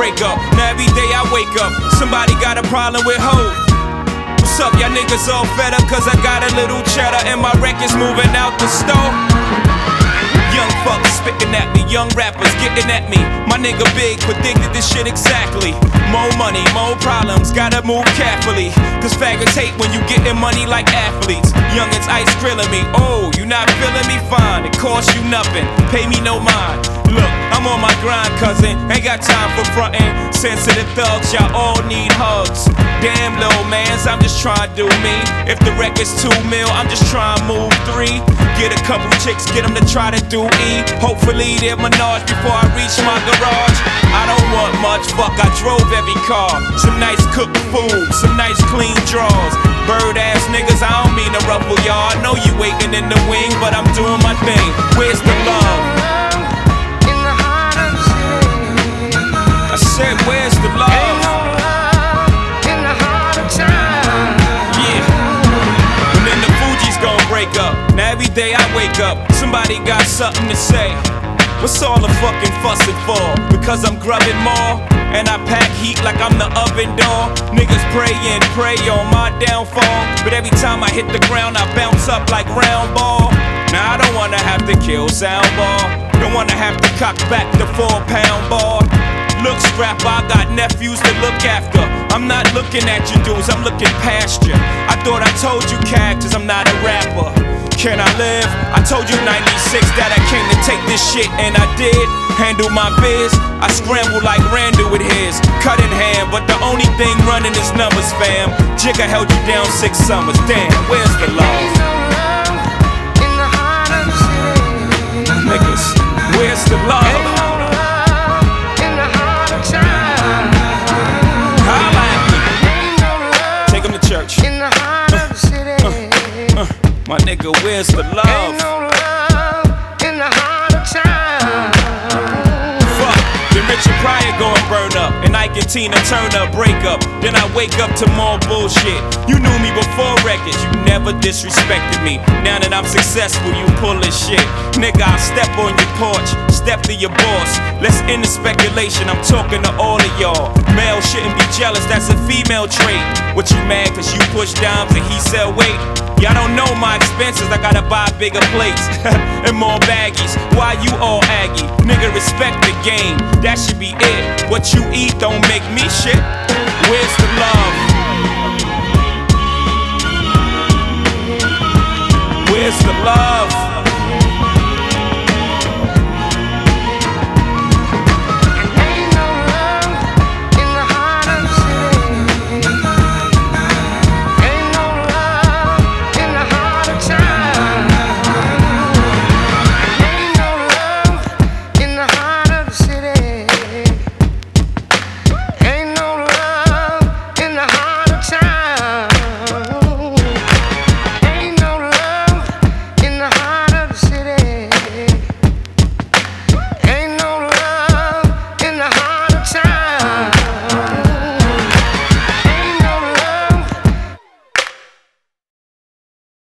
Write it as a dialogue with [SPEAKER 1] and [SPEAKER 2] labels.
[SPEAKER 1] break up. Now every day I wake up, somebody got a problem with hope. What's up, y'all niggas all fed up cause I got a little cheddar and my records moving out the store? Young fuckers spitting at me, young rappers getting at me. My nigga Big predicted this shit exactly. More money, more problems, gotta move carefully. Cause faggots hate when you getting money like athletes. Youngins ice grilling me, oh, you not feeling me? Fine, it costs you nothing, pay me no mind. Look, I'm on my grind, cousin, ain't got time for frontin'. Sensitive thugs, y'all all need hugs. Damn, little mans, I'm just trying to do me. If the record's 2 mil, I'm just trying to move 3. Get a couple chicks, get them to try to do E. Hopefully they're Menage before I reach my garage. I don't want much, fuck, I drove every car. Some nice cooked food, some nice clean drawers. Bird ass niggas, I don't mean to ruffle y'all. I know you waiting in the wing, but I'm doing my thing. Where's the love? I said, where's the love?
[SPEAKER 2] Ain't no love in the heart of time.
[SPEAKER 1] Yeah. And then the Fugees gon' break up. Now every day I wake up, somebody got something to say. What's all the fucking fussing for? Because I'm grubbing more, and I pack heat like I'm the oven door. Niggas pray and pray on my downfall, but every time I hit the ground I bounce up like round ball. Now I don't wanna have to kill soundball, don't wanna have to cock back the 4-pound ball. Look, scrapper, I got nephews to look after. I'm not looking at you dudes, I'm looking past you. I thought I told you characters, I'm not a rapper. Can I live? I told you 96 that I came to take this shit, and I did. Handle my biz, I scramble like Randall with his. Cut in hand, but the only thing running is numbers, fam. Jigga held you down 6 summers, damn, where's the love?
[SPEAKER 2] Ain't no love in the heart of the city.
[SPEAKER 1] Niggas, where's the love?
[SPEAKER 2] Ain't no love in the heart of time.
[SPEAKER 1] Holla at me.
[SPEAKER 2] Ain't no love
[SPEAKER 1] Take 'em to church.
[SPEAKER 2] in the heart of the city.
[SPEAKER 1] My nigga, where's the love?
[SPEAKER 2] Ain't no love in the heart of time.
[SPEAKER 1] Fuck, then Richard Pryor gon' burn up, and Ike and Tina Turner break up. Then I wake up to more bullshit. You knew me before records, you never disrespected me. Now that I'm successful, you pull this shit. Nigga, I step on your porch, step to your boss. Let's end the speculation, I'm talking to all of y'all. Male shouldn't be jealous, that's a female trait. What you mad cause you push dimes and he sell weight? Y'all don't know my expenses, I gotta buy bigger plates and more baggies. Why you all aggy? Nigga, respect the game, that should be it. What you eat don't make me shit. Where's the love? Where's the love?